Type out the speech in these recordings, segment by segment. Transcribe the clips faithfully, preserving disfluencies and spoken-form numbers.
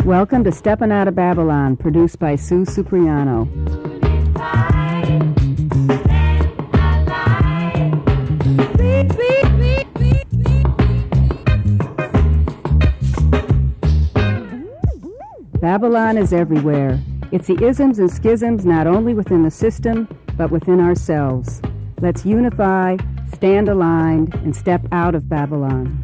Welcome to Steppin' Out of Babylon, produced by Sue Supriano. Babylon is everywhere. It's the isms and schisms not only within the system, but within ourselves. Let's unify, stand aligned, and step out of Babylon.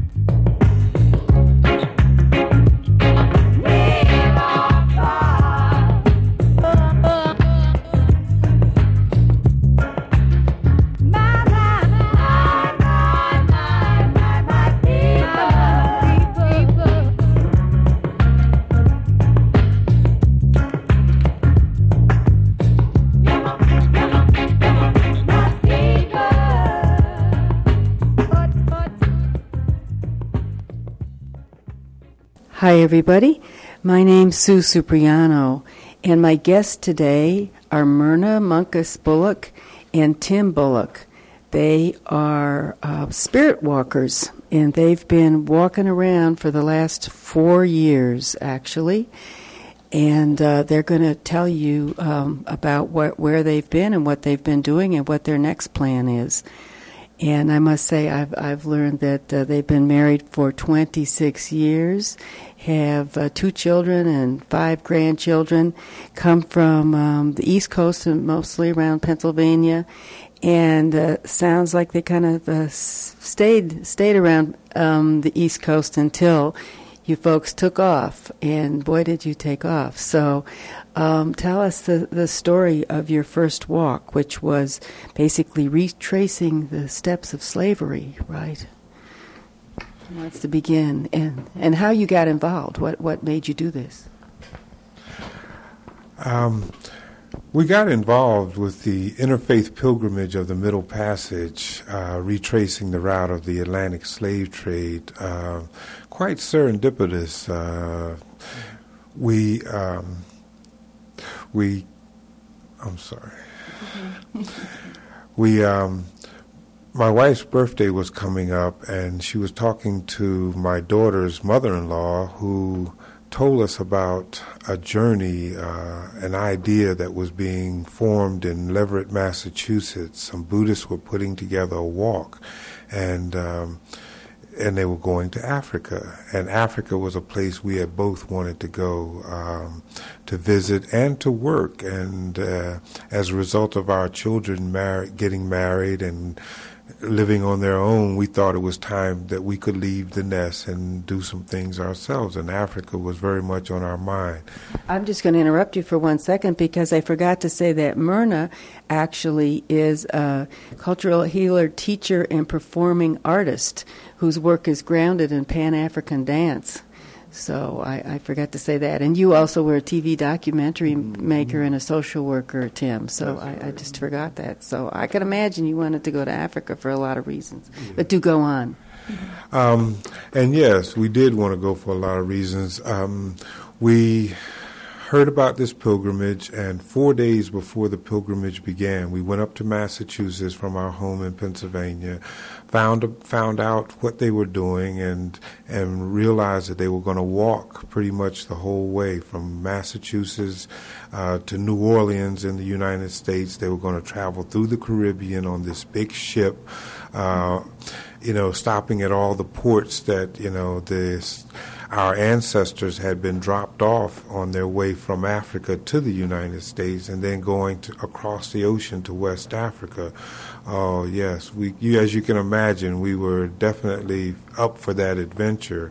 Hi, everybody. My name's Sue Supriano, and my guests today are Myrna Munkus Bullock and Tim Bullock. They are uh, spirit walkers, and they've been walking around for the last four years, actually, and uh, they're going to tell you um, about what, where they've been and what they've been doing and what their next plan is. And I must say, I've I've learned that uh, they've been married for twenty-six years, have uh, two children and five grandchildren, come from um, the East Coast and mostly around Pennsylvania, and uh, sounds like they kind of uh, stayed stayed around um, the East Coast until you folks took off, and boy, did you take off. So um, tell us the, the story of your first walk, which was basically retracing the steps of slavery, right? Who wants to begin? And, and how you got involved. What, what made you do this? Um, we got involved with the Interfaith Pilgrimage of the Middle Passage, uh, retracing the route of the Atlantic slave trade. Uh, quite serendipitous. Uh, we, um, we, I'm sorry. we, um, my wife's birthday was coming up, and she was talking to my daughter's mother-in-law, who told us about a journey, uh, an idea that was being formed in Leverett, Massachusetts. Some Buddhists were putting together a walk, and um, and they were going to Africa. And Africa was a place we had both wanted to go um, to visit and to work. And uh, as a result of our children mar- getting married and living on their own, we thought it was time that we could leave the nest and do some things ourselves, and Africa was very much on our mind. I'm just going to interrupt you for one second because I forgot to say that Myrna actually is a cultural healer, teacher, and performing artist whose work is grounded in Pan-African dance. So I, I forgot to say that. And you also were a T V documentary maker and a social worker, Tim. So I, I just forgot that. So I can imagine you wanted to go to Africa for a lot of reasons. Yeah. But do go on. Um, and yes, we did want to go for a lot of reasons. Um, we heard about this pilgrimage, and four days before the pilgrimage began, we went up to Massachusetts from our home in Pennsylvania, found found out what they were doing, and and realized that they were going to walk pretty much the whole way from Massachusetts uh, to New Orleans in the United States. They were going to travel through the Caribbean on this big ship, uh, you know, stopping at all the ports that, you know, this our ancestors had been dropped off on their way from Africa to the United States, and then going to, across the ocean to West Africa. Oh, yes. We, you, as you can imagine, we were definitely up for that adventure.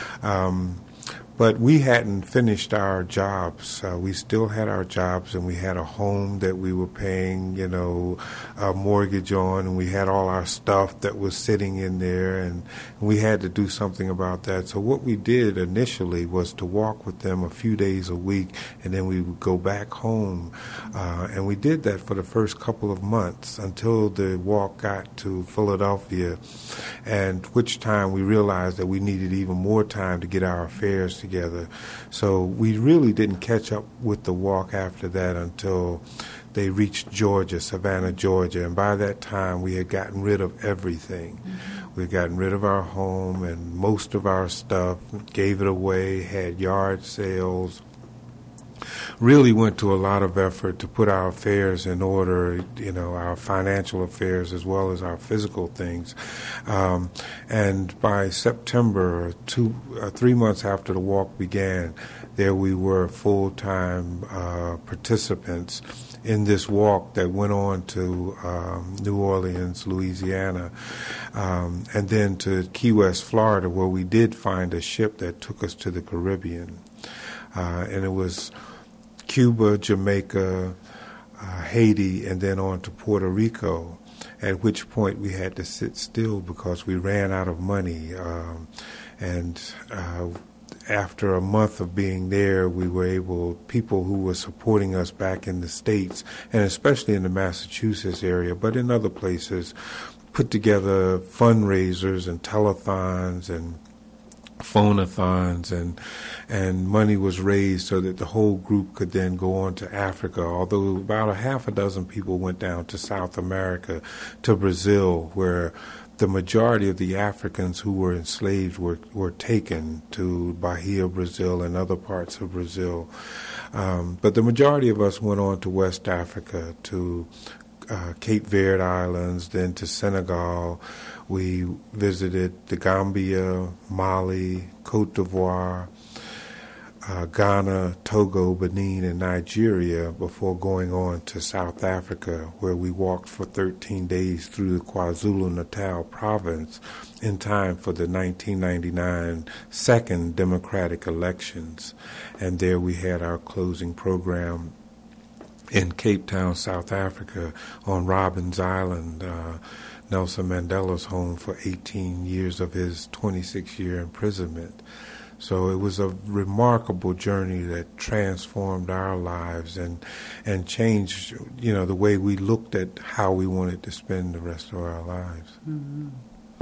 Um, But we hadn't finished our jobs. Uh, we still had our jobs, and we had a home that we were paying, you know, a mortgage on, and we had all our stuff that was sitting in there, and we had to do something about that. So what we did initially was to walk with them a few days a week, and then we would go back home. Uh, and we did that for the first couple of months until the walk got to Philadelphia, and which time we realized that we needed even more time to get our affairs together. together. So we really didn't catch up with the walk after that until they reached Georgia, Savannah, Georgia, and by that time we had gotten rid of everything. Mm-hmm. We'd gotten rid of our home and most of our stuff, gave it away, had yard sales. Really went to a lot of effort to put our affairs in order, you know, our financial affairs as well as our physical things. Um, and by September, two, uh, three months after the walk began, there we were full-time uh, participants in this walk that went on to um, New Orleans, Louisiana, um, and then to Key West, Florida, where we did find a ship that took us to the Caribbean. Uh, and it was Cuba, Jamaica, uh, Haiti, and then on to Puerto Rico, at which point we had to sit still because we ran out of money. Um, and uh, after a month of being there, we were able, people who were supporting us back in the States, and especially in the Massachusetts area, but in other places, put together fundraisers and telethons and phone-a-thons, and and money was raised so that the whole group could then go on to Africa, although about a half a dozen people went down to South America, to Brazil, where the majority of the Africans who were enslaved were, were taken to Bahia, Brazil, and other parts of Brazil. Um, but the majority of us went on to West Africa, to uh, Cape Verde Islands, then to Senegal. We visited the Gambia, Mali, Cote d'Ivoire, uh, Ghana, Togo, Benin, and Nigeria before going on to South Africa, where we walked for thirteen days through the KwaZulu-Natal province in time for the nineteen ninety-nine second democratic elections. And there we had our closing program in Cape Town, South Africa, on Robben Island, uh, Nelson Mandela's home for eighteen years of his twenty-six year imprisonment. So it was a remarkable journey that transformed our lives and and changed, you know, the way we looked at how we wanted to spend the rest of our lives. Mm-hmm.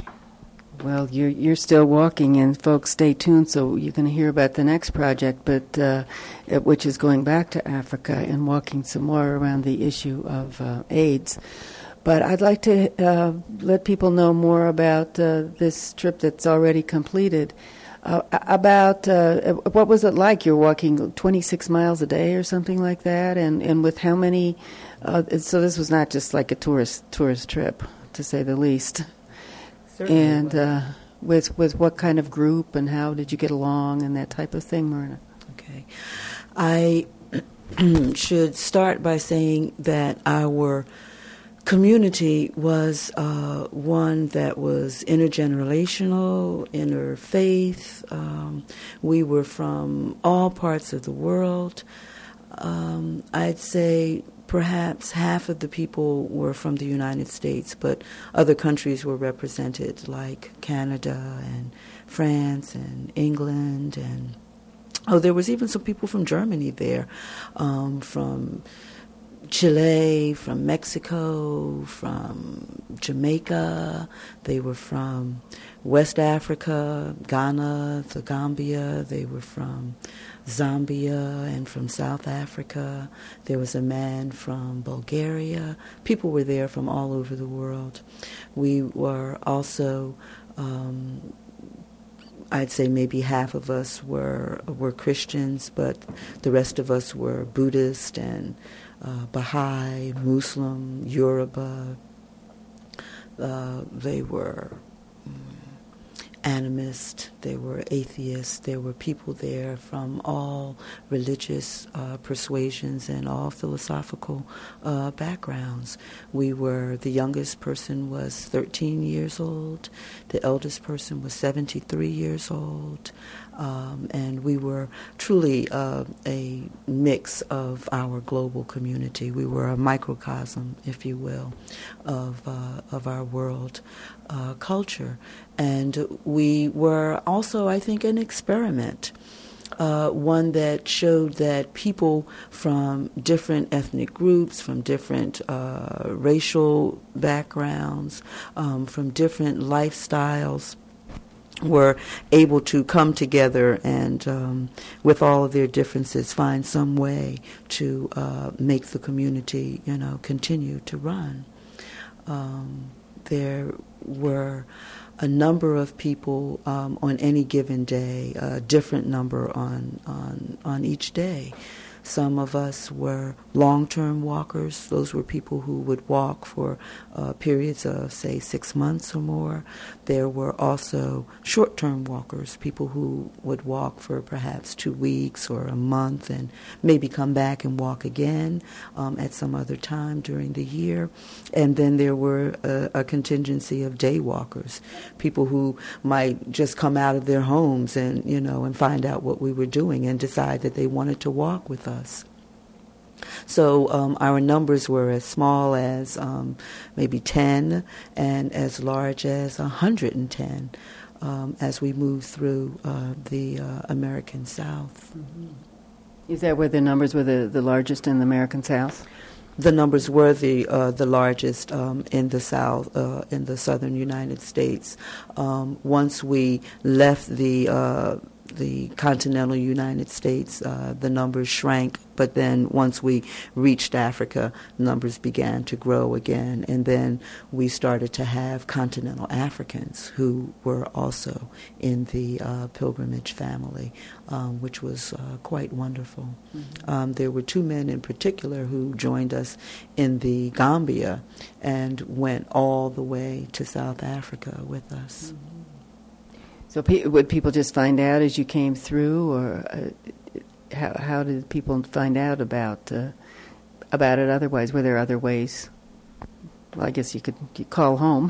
Well, you're you're still walking, and folks, stay tuned. So you're going to hear about the next project, but uh, it, which is going back to Africa and walking some more around the issue of uh, AIDS. But I'd like to uh, let people know more about uh, this trip that's already completed. Uh, about uh, what was it like? You're walking twenty-six miles a day or something like that, and, and with how many? Uh, so this was not just like a tourist tourist trip, to say the least. Certainly. And uh, with with what kind of group, and how did you get along, and that type of thing, Myrna? Okay, I should start by saying that our community was uh, one that was intergenerational, interfaith. Um, we were from all parts of the world. Um, I'd say perhaps half of the people were from the United States, but other countries were represented, like Canada and France and England. And oh, there was even some people from Germany there, um, from Chile, from Mexico, from Jamaica. They were from West Africa, Ghana, the Gambia. They were from Zambia and from South Africa. There was a man from Bulgaria. People were there from all over the world. We were also, um, I'd say maybe half of us were were Christians, but the rest of us were Buddhist and Uh, Baha'i, Muslim, Yoruba. Uh, they were um, animist, they were atheists, there were people there from all religious uh, persuasions and all philosophical uh, backgrounds. We were, the youngest person was thirteen years old, the eldest person was seventy-three years old. Um, and we were truly uh, a mix of our global community. We were a microcosm, if you will, of uh, of our world uh, culture. And we were also, I think, an experiment, uh, one that showed that people from different ethnic groups, from different uh, racial backgrounds, um, from different lifestyles, were able to come together and, um, with all of their differences, find some way to uh, make the community, you know, continue to run. Um, there were a number of people um, on any given day, a different number on, on, on each day. Some of us were long-term walkers. Those were people who would walk for uh, periods of, say, six months or more. There were also short-term walkers, people who would walk for perhaps two weeks or a month and maybe come back and walk again um, at some other time during the year. And then there were a, a contingency of day walkers, people who might just come out of their homes and, you know, and find out what we were doing and decide that they wanted to walk with us. So um, our numbers were as small as um, maybe ten and as large as one hundred ten um, as we moved through uh, the uh, American South. Mm-hmm. Is that where the numbers were the, the largest in the American South? The numbers were the uh, the largest um, in the South, uh, in the southern United States. Um, once we left the uh, the continental United States, uh, the numbers shrank. But then once we reached Africa, numbers began to grow again. And then we started to have continental Africans who were also in the uh, pilgrimage family, um, which was uh, quite wonderful. Mm-hmm. Um, there were two men in particular who joined us in the Gambia and went all the way to South Africa with us. Mm-hmm. So pe- would people just find out as you came through, or uh, how how did people find out about uh, about it otherwise? Were there other ways? Well, I guess you could you call home.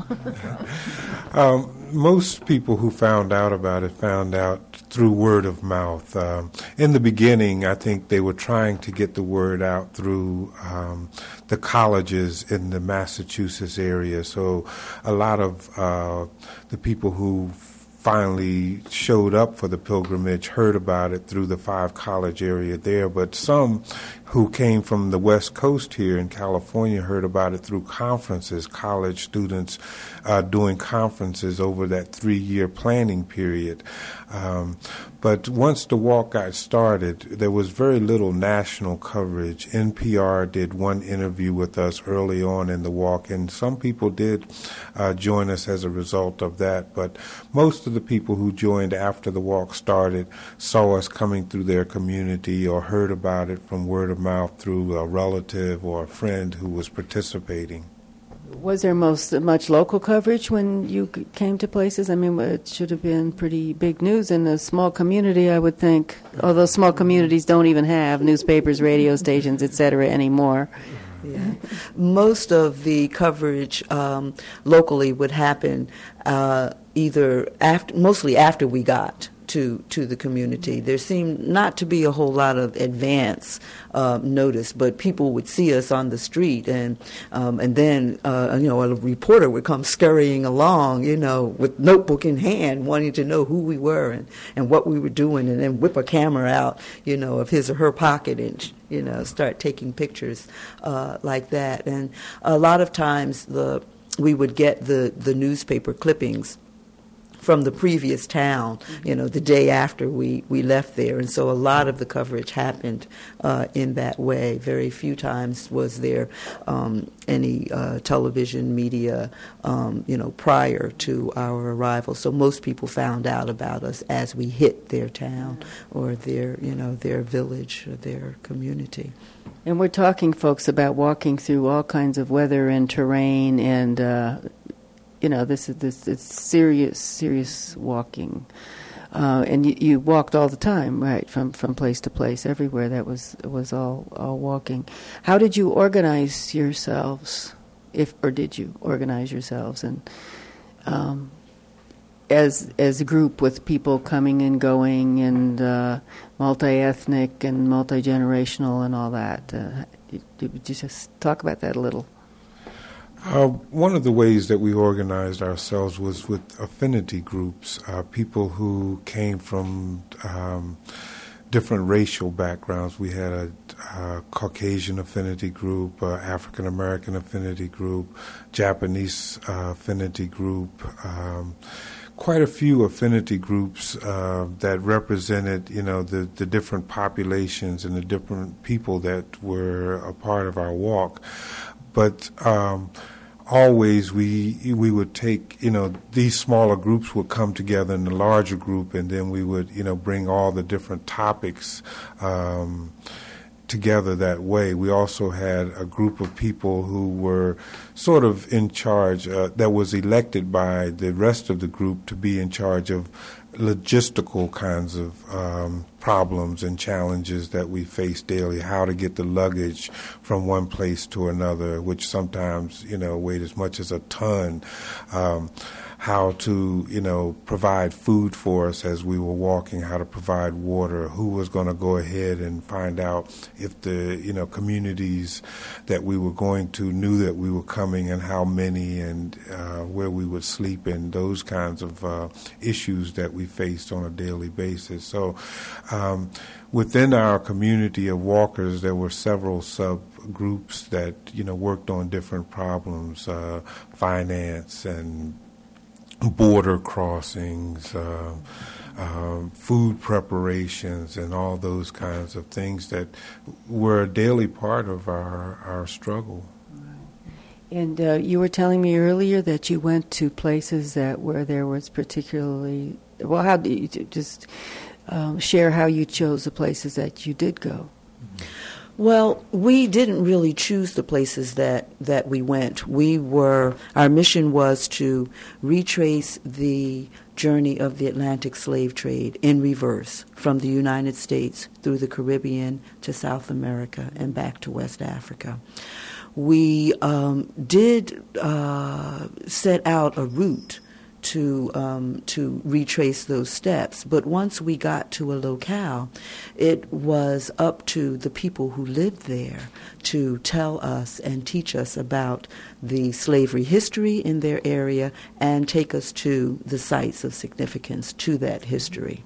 um, most people who found out about it found out through word of mouth. Um, in the beginning, I think they were trying to get the word out through um, the colleges in the Massachusetts area. So a lot of uh, the people who finally showed up for the pilgrimage heard about it through the Five College area there, but some who came from the West Coast here in California heard about it through conferences, college students uh, doing conferences over that three-year planning period. Um, but once the walk got started, there was very little national coverage. N P R did one interview with us early on in the walk, and some people did uh, join us as a result of that, but most of the people who joined after the walk started saw us coming through their community or heard about it from word of mouth through a relative or a friend who was participating. Was there most much local coverage when you came to places? I mean, it should have been pretty big news in a small community, I would think, although small communities don't even have newspapers, radio stations, et cetera anymore. Yeah. Most of the coverage um, locally would happen uh, either after, mostly after we got to to the community. There seemed not to be a whole lot of advance uh, notice, but people would see us on the street, and um, and then uh, you know a reporter would come scurrying along, you know, with notebook in hand, wanting to know who we were and, and what we were doing, and then whip a camera out, you know, of his or her pocket and you know start taking pictures uh, like that. And a lot of times the we would get the the newspaper clippings from the previous town, you know, the day after we, we left there. And so a lot of the coverage happened uh, in that way. Very few times was there um, any uh, television media, um, you know, prior to our arrival. So most people found out about us as we hit their town or their, you know, their village or their community. And we're talking, folks, about walking through all kinds of weather and terrain and uh you know, this is this it's serious, serious walking, uh, and you, you walked all the time, right, from, from place to place, everywhere. That was was all all walking. How did you organize yourselves, if or did you organize yourselves, and um, as as a group with people coming and going, and uh, multi-ethnic and multi-generational and all that? Uh, did you just talk about that a little? Uh, one of the ways that we organized ourselves was with affinity groups, uh, people who came from um, different racial backgrounds. We had a, a Caucasian affinity group, uh, African American affinity group, Japanese uh, affinity group, um, quite a few affinity groups uh, that represented, you know, the, the different populations and the different people that were a part of our walk. But um, always we we would take, you know, these smaller groups would come together in the larger group, and then we would, you know, bring all the different topics um, together that way. We also had a group of people who were sort of in charge, uh, that was elected by the rest of the group to be in charge of logistical kinds of um, problems and challenges that we face daily, how to get the luggage from one place to another, which sometimes, you know, weighed as much as a ton, um, how to, you know, provide food for us as we were walking, how to provide water, who was going to go ahead and find out if the, you know, communities that we were going to knew that we were coming and how many, and uh, where we would sleep, and those kinds of uh, issues that we faced on a daily basis. So um, within our community of walkers, there were several subgroups that, you know, worked on different problems, uh, finance and border crossings, uh, uh, food preparations, and all those kinds of things that were a daily part of our, our struggle. And uh, you were telling me earlier that you went to places that where there was particularly, well, how do you just um, share how you chose the places that you did go? Well, we didn't really choose the places that, that we went. We were, our mission was to retrace the journey of the Atlantic slave trade in reverse from the United States through the Caribbean to South America and back to West Africa. We um, did uh, set out a route to um, to retrace those steps. But once we got to a locale, it was up to the people who lived there to tell us and teach us about the slavery history in their area and take us to the sites of significance to that history.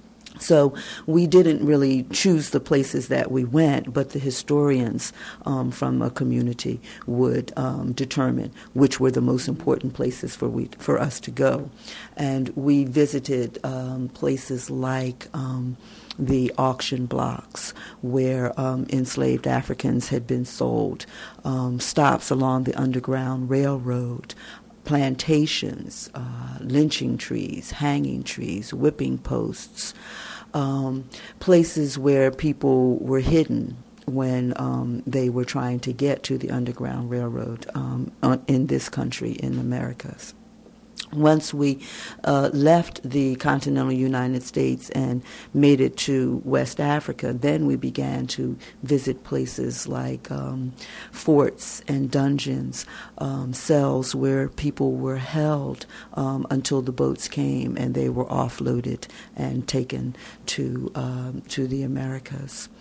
So we didn't really choose the places that we went, but the historians um, from a community would um, determine which were the most important places for we for us to go. And we visited um, places like um, the auction blocks where um, enslaved Africans had been sold, um, stops along the Underground Railroad, plantations, uh, lynching trees, hanging trees, whipping posts, um, places where people were hidden when um, they were trying to get to the Underground Railroad um, in this country, in the Americas. Once we uh, left the continental United States and made it to West Africa, then we began to visit places like um, forts and dungeons, um, cells where people were held um, until the boats came and they were offloaded and taken to um, to the Americas.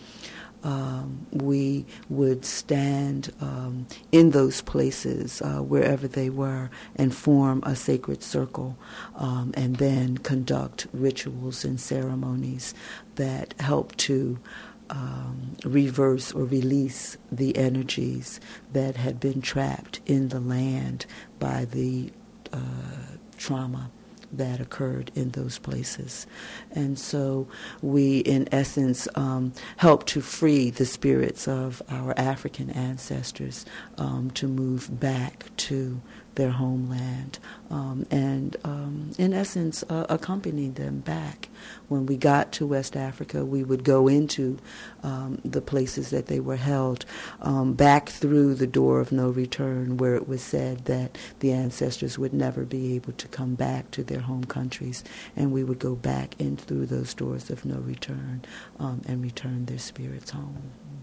Um, we would stand um, in those places, uh, wherever they were, and form a sacred circle, um, and then conduct rituals and ceremonies that help to um, reverse or release the energies that had been trapped in the land by the uh, trauma that occurred in those places. And so we, in essence, um, help to free the spirits of our African ancestors um, to move back to their homeland um, and, um, in essence, uh, accompany them back. When we got to West Africa, we would go into um, the places that they were held, um, back through the door of no return, where it was said that the ancestors would never be able to come back to their home countries, and we would go back in through those doors of no return um, and return their spirits home.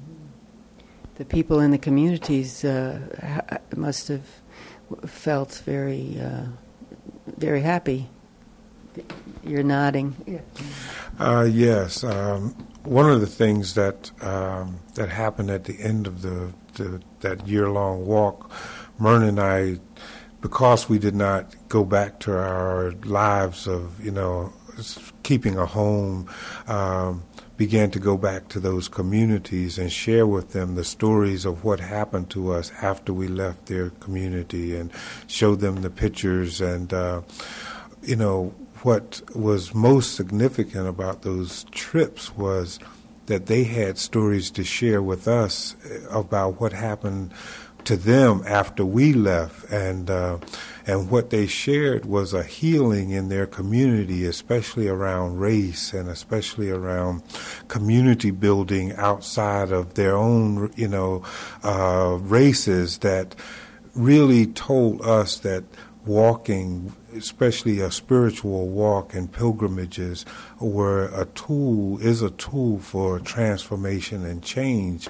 The people in the communities uh, must have felt very, uh, very happy. You're nodding. Yeah. Uh, yes. Um, one of the things that um, that happened at the end of the, the that year-long walk, Myrna and I, because we did not go back to our lives of, you know, keeping a home, um, began to go back to those communities and share with them the stories of what happened to us after we left their community, and show them the pictures. And, uh, you know, what was most significant about those trips was that they had stories to share with us about what happened to them after we left, and uh, and what they shared was a healing in their community, especially around race and especially around community building outside of their own, you know, uh, races, that really told us that walking, especially a spiritual walk and pilgrimages, were a tool, is a tool for transformation and change.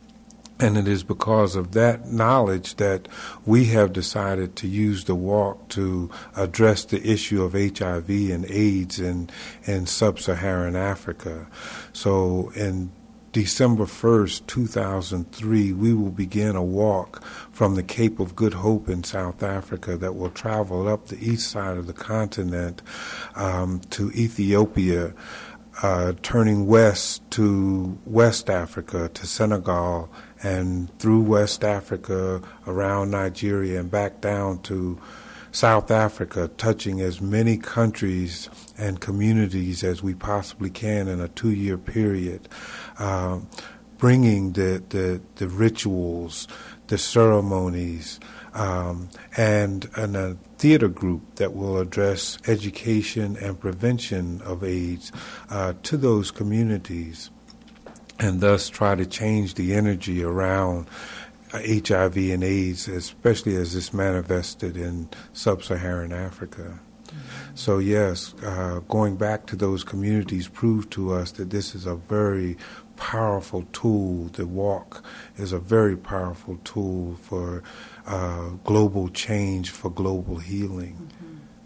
And it is because of that knowledge that we have decided to use the walk to address the issue of H I V and AIDS in, in sub-Saharan Africa. So in December first, two thousand three, we will begin a walk from the Cape of Good Hope in South Africa that will travel up the east side of the continent um, to Ethiopia, uh, turning west to West Africa, to Senegal, and through West Africa, around Nigeria, and back down to South Africa, touching as many countries and communities as we possibly can in a two-year period, uh, bringing the, the, the rituals, the ceremonies, um, and, and a theater group that will address education and prevention of AIDS uh, to those communities, and thus try to change the energy around H I V and AIDS, especially as it's manifested in sub-Saharan Africa. Mm-hmm. So yes, uh, going back to those communities proved to us that this is a very powerful tool. The walk is a very powerful tool for uh, global change, for global healing. Mm-hmm.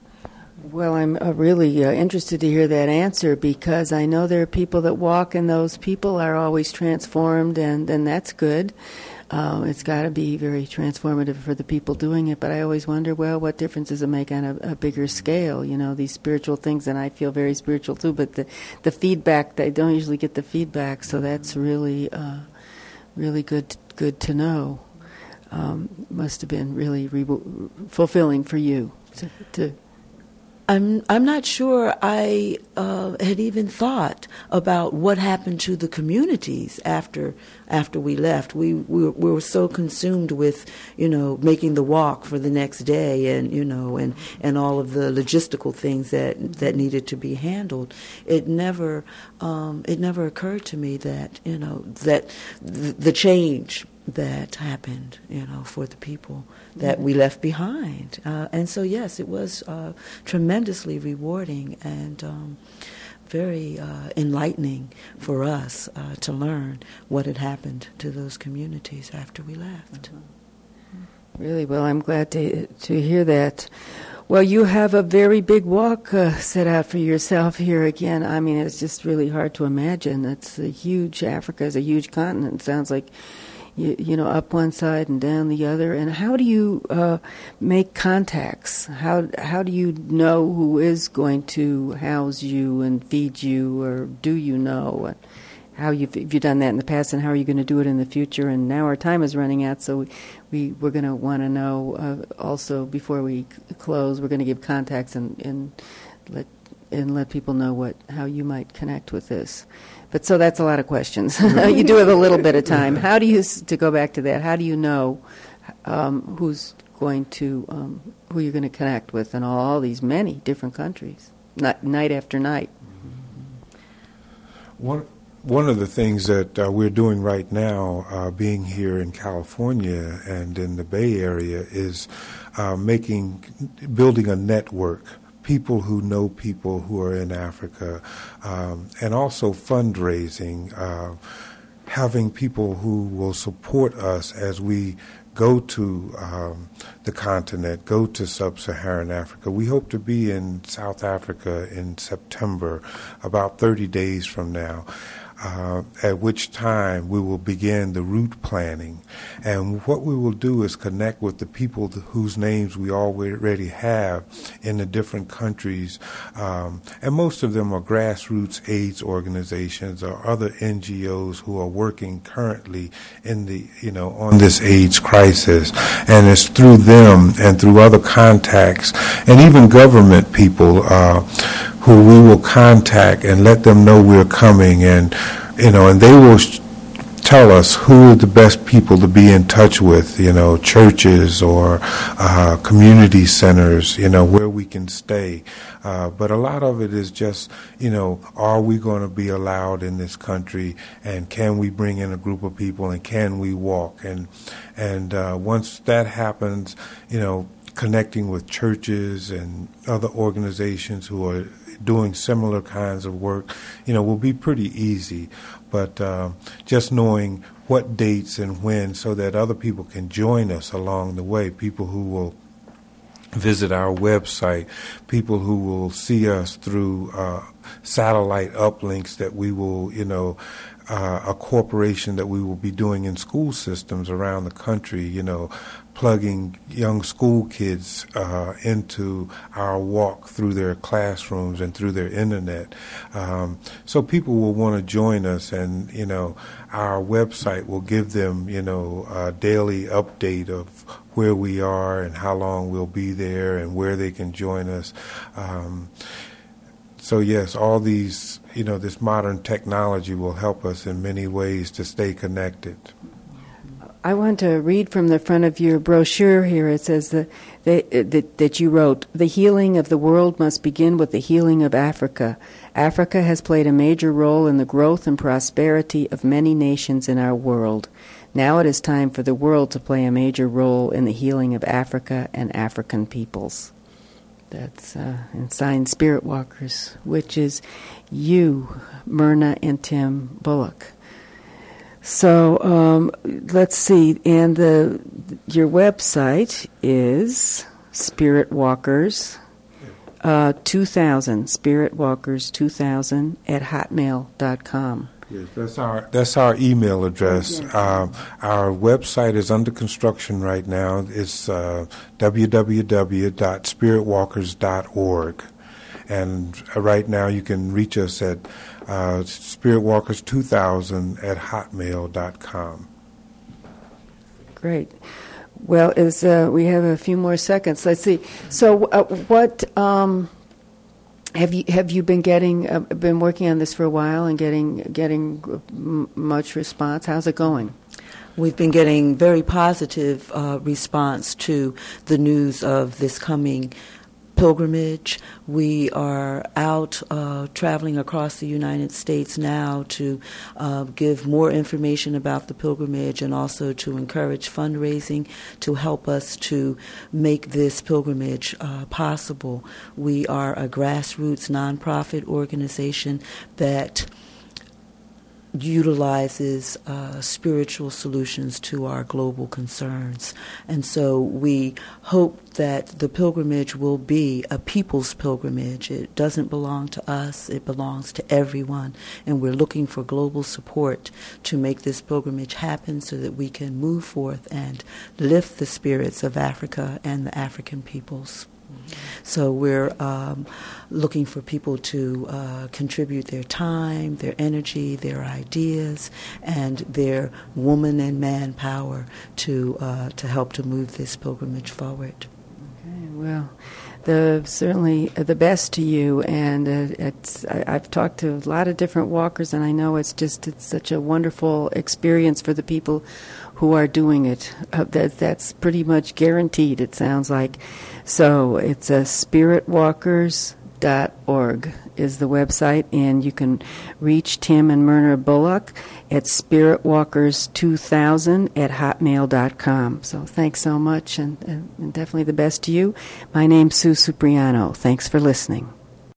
Well, I'm uh, really uh, interested to hear that answer, because I know there are people that walk and those people are always transformed, and, and that's good. Um, it's got to be very transformative for the people doing it, but I always wonder, well, what difference does it make on a, a bigger scale? You know, these spiritual things, and I feel very spiritual too, but the, the feedback, they don't usually get the feedback, so that's really, uh, really good, good to know. Um, must have been really re- fulfilling for you to, to I'm I'm not sure I uh, had even thought about what happened to the communities after after we left. We, we we were so consumed with, you know, making the walk for the next day, and you know, and, and all of the logistical things that that needed to be handled. It never um, it never occurred to me that, you know, that th- the change that happened, you know, for the people that we left behind. Uh, and so, yes, it was uh, tremendously rewarding and um, very uh, enlightening for us uh, to learn what had happened to those communities after we left. Really, well, I'm glad to to hear that. Well, you have a very big walk uh, set out for yourself here again. I mean, it's just really hard to imagine. It's a huge, Africa is a huge continent. It sounds like You, you know, up one side and down the other. And how do you uh, make contacts? How how do you know who is going to house you and feed you, or do you know? How you've, have you done that in the past, and how are you going to do it in the future? And now our time is running out, so we, we, we're going to want to know uh, also, before we close, we're going to give contacts and, and let and let people know what how you might connect with this. But so that's a lot of questions. You do have a little bit of time. How do you, to go back to that, how do you know um, who's going to, um, who you're going to connect with in all, all these many different countries, night, night after night? One, one of the things that uh, we're doing right now, uh, being here in California and in the Bay Area, is uh, making, building a network. People who know people who are in Africa, um, and also fundraising, uh, having people who will support us as we go to um, the continent, go to sub-Saharan Africa. We hope to be in South Africa in September, about thirty days from now. Uh, at which time we will begin the route planning. And what we will do is connect with the people th- whose names we already have in the different countries. Um, and most of them are grassroots AIDS organizations or other N G Os who are working currently in the, you know, on this AIDS crisis. And it's through them and through other contacts and even government people uh, who we will contact and let them know we're coming, and you know, and they will sh- tell us who are the best people to be in touch with, you know, churches or uh, community centers, you know, where we can stay. Uh, but a lot of it is just, you know, are we going to be allowed in this country, and can we bring in a group of people, and can we walk? And and uh, once that happens, you know, connecting with churches and other organizations who are doing similar kinds of work, you know, will be pretty easy. But uh, just knowing what dates and when, so that other people can join us along the way, people who will visit our website, people who will see us through uh, satellite uplinks that we will, you know, uh, a corporation that we will be doing in school systems around the country, you know, plugging young school kids uh, into our walk through their classrooms and through their internet. Um, so people will want to join us, and, you know, our website will give them, you know, a daily update of where we are and how long we'll be there and where they can join us. Um, so, yes, all these, you know, this modern technology will help us in many ways to stay connected. I want to read from the front of your brochure here. It says that, that, that, that you wrote, "The healing of the world must begin with the healing of Africa. Africa has played a major role in the growth and prosperity of many nations in our world. Now it is time for the world to play a major role in the healing of Africa and African peoples." That's uh, in signed Spirit Walkers, which is you, Myrna and Tim Bullock. So um, let's see, and the your website is Spirit Walkers uh, two thousand, Spirit Walkers two thousand at hotmail dot com. Yes, that's our that's our email address. Yes. Uh, our website is under construction right now. It's uh, w w w dot spirit walkers dot org, and uh, right now you can reach us at uh, spirit walkers two thousand at hotmail dot com. Great. Well, is uh, we have a few more seconds. Let's see. So, uh, what um, have you have you been getting? Uh, been working on this for a while and getting getting m- much response? How's it going? We've been getting very positive uh, response to the news of this coming pilgrimage. We are out uh, traveling across the United States now to uh, give more information about the pilgrimage and also to encourage fundraising to help us to make this pilgrimage uh, possible. We are a grassroots nonprofit organization that utilizes uh, spiritual solutions to our global concerns. And so we hope that the pilgrimage will be a people's pilgrimage. It doesn't belong to us, it belongs to everyone. And we're looking for global support to make this pilgrimage happen so that we can move forth and lift the spirits of Africa and the African peoples. So we're um, looking for people to uh, contribute their time, their energy, their ideas, and their woman and man power to uh, to help to move this pilgrimage forward. Okay, well, the certainly uh, the best to you. And uh, it's I, I've talked to a lot of different walkers, and I know it's just it's such a wonderful experience for the people who are doing it. Uh, that that's pretty much guaranteed. It sounds like. So it's a spirit walkers dot org is the website, and you can reach Tim and Myrna Bullock at spirit walkers two thousand at hotmail dot com. So thanks so much, and, and, and definitely the best to you. My name's Sue Supriano. Thanks for listening.